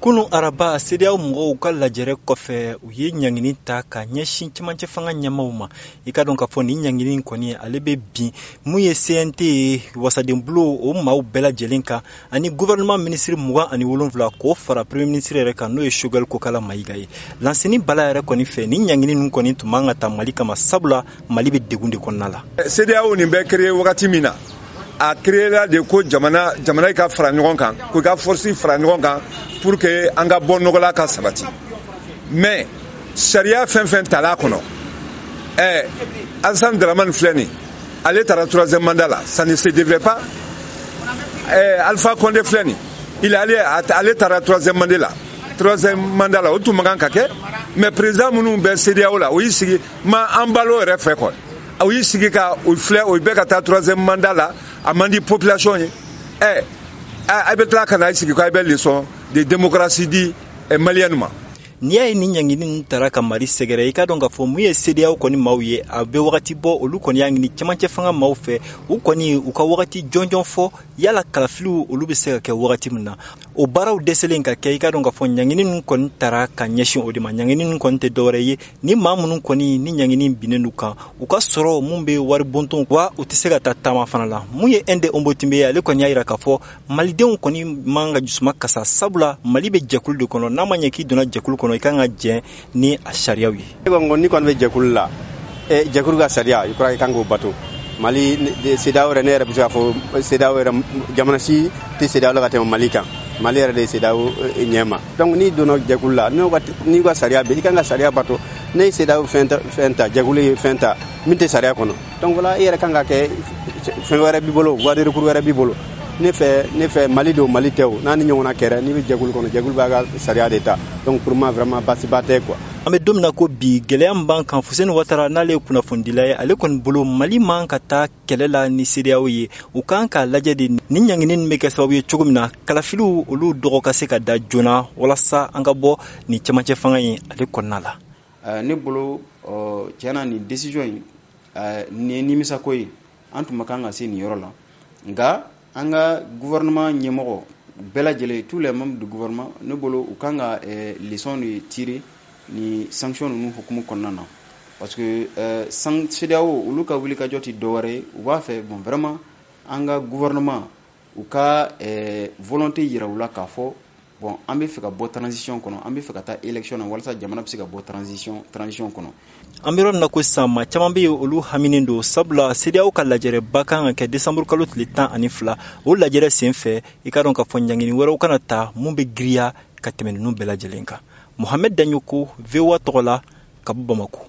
Kunu araba CEDEAO mɔgɔw ka lajɛrɛ kɔfɛ u ye ɲangini ta ka ɲɛsin cɛmancɛ fanga ɲɛmaw ma. I ka dɔn ka fɔ ni ɲangini kɔni ale bɛ bin mun ye CNT ye wasaden bulo o maaw bɛɛ lajɛlen kan ani gouvernement ministre 27 k'o fara premier ministre yɛrɛ kan n'o ye Choguel Kokala Mayiga ye. Lansini Bala yɛrɛ kɔni fɛ ni ɲangini ninnu kɔni tun man ka ta Mali kama sabula Mali bɛ degun de kɔnɔna la. CEDEAO nin bɛ créer wagati min na a créé la de ko jamana ka fara ɲɔgɔn kan ko ka force fara ɲɔgɔn kan pour que an ka bɔ nɔgɔla ka sabati mais sariya fɛn tala kɔnɔ Alassane Dramane filɛ nin ale taara 3e mandat la ça ne se devait pas Alpha Condé filɛ nin ale taara 3e mandat la o tun man kan ka kɛ mais président minnu bɛ CEDEAO la o y'i sigi ma an balo yɛrɛ fɛ quoi o y'i sigi ka o filɛ o bɛ ka taa 3e mandat la a man di population ye a bɛ tila ka na sigi k'a bɛ leçon de démocratie di malienne ma. N'i y'a ye ni ɲangini tara ka Mali sɛgɛrɛ i ka dɔn ka fɔ mun ye CEDEAO kɔni maaw ye a bɛ wagati bɔ olu kɔni y'a ɲini cɛmancɛ fanga maaw fɛ u kɔni u ka wagati jɔnjɔn fɔ yala kalafiliw olu bɛ se ka kɛ wagati min na o baaraw dɛsɛlen ka kɛ i ka dɔn ka fɔ ɲangini ninnu kɔni tara ka ɲɛsin o de ma. Ɲangini ninnu kɔni tɛ dɔwɛrɛ ye ni maa minnu kɔni ni ɲangini binnen du kan u ka sɔrɔ mun bɛ wari bonton wa u tɛ se ka taa taama fana la. Mun ye Inde Onbotimbe ye ale kɔni y'a jira ka fɔ malidenw kɔni man ka jusuma kasa sabula Mali bɛ jɛkulu de kɔnɔ n'a ma ɲɛ k'i donna jɛkulu kɔnɔ i kan ka jɛn ni a sariyaw ye. Ni kɔni bɛ jɛkulu la jɛkulu ka sariya i kɔrɔ i kan k'o bato. Mali CEDEAO yɛrɛ ne yɛrɛ bɛ se k'a fɔ CEDEAO yɛrɛ jamana si tɛ CEDEAO la ka tɛmɛ Mali kan. Mali yɛrɛ de ye CEDEAO ɲɛma. Donc n'i donna jɛkulu la n'i ka sariya bɛ i kan ka sariya bato. Ne ye CEDEAO fɛn ta jɛkulu ye fɛn ta min tɛ sariya kɔnɔ. Donc voilà i yɛrɛ kan ka kɛ fɛn wɛrɛ b'i bolo voie de recours wɛrɛ b'i bolo. Ne fɛ Mali don Mali tɛ o n'a ni ɲɔgɔnna kɛra n'i bɛ jɛkulu kɔnɔ jɛkulu b'a ka sariya de ta. Donc pour moi vraiment basiba tɛ quoi. An bɛ don min na ko bi gɛlɛya min b'an kan Fuseni Watara n'ale ye kunnafondila ye ale kɔni bolo Mali man ka taa kɛlɛ la ni CEDEAO ye u kan k'a lajɛ de ni ɲangini bɛ kɛ sababu ye cogo min na kalafiliw olu dɔgɔ ka se ka da joona walasa an ka bɔ ni cɛmancɛ fanga ye ale kɔnɔna la. Ne bolo tiɲɛna ni décision in nin ye nimisako ye an tun ma kan ka se nin yɔrɔ la nka an ka gouvernement ɲɛmɔgɔ bɛɛ lajɛlen tous les membres du gouvernement ne bolo u kan ka leçon de tirer ni sanction ninnu hukumu kɔnɔna na parce que CEDEAO olu ka wuli ka jɔ ti dɔwɛrɛ ye u b'a fɛ bon vraiment an ka gouvernement u ka volonté yira u la k'a fɔ bon an bɛ fɛ ka bɔ transition kɔnɔ an bɛ fɛ ka taa élection na walasa jamana bɛ se ka bɔ transition kɔnɔ. An bɛ yɔrɔ min na ko sisan maa caman bɛ yen olu haminen don sabula CEDEAO ka lajɛrɛba kan ka kɛ décembre kalo tile 12 o lajɛrɛ sen fɛ i ka dɔn ka fɔ ɲangini wɛrɛw kana ta mun bɛ giriya ka tɛmɛ ninnu bɛɛ lajɛlen kan. Mohamed Danyoko, VOA tɔgɔ la, ka bɔ Bamako.